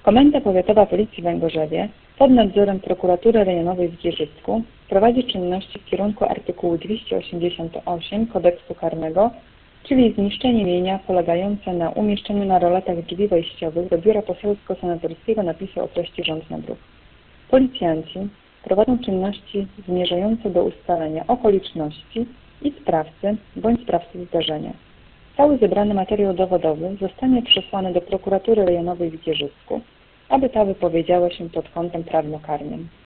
Komenda Powiatowa Policji w Węgorzewie pod nadzorem Prokuratury Rejonowej w Giżycku prowadzi czynności w kierunku artykułu 288 Kodeksu Karnego, czyli zniszczenie mienia polegające na umieszczeniu na roletach drzwi wejściowych do biura poselsko-senatorskiego napisu o treści „Rząd na druk”. Policjanci prowadzą czynności zmierzające do ustalenia okoliczności i sprawcy bądź sprawcy zdarzenia. Cały zebrany materiał dowodowy zostanie przesłany do Prokuratury Rejonowej w Giżycku, aby ta wypowiedziała się pod kątem prawnokarnym.